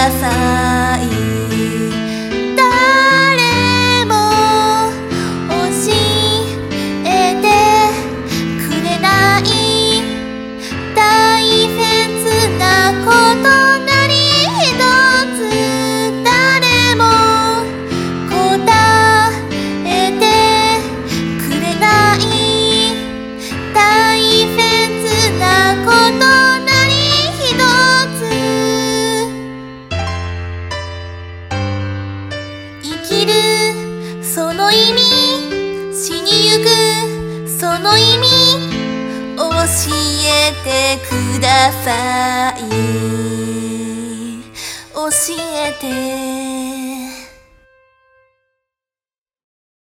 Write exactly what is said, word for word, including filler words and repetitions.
ださい。誰も教えてくれない大切なこと何一つ誰も答えてくれない大切なこと何一つ。生きるその意味、死にゆくその意味、教えてください。教えて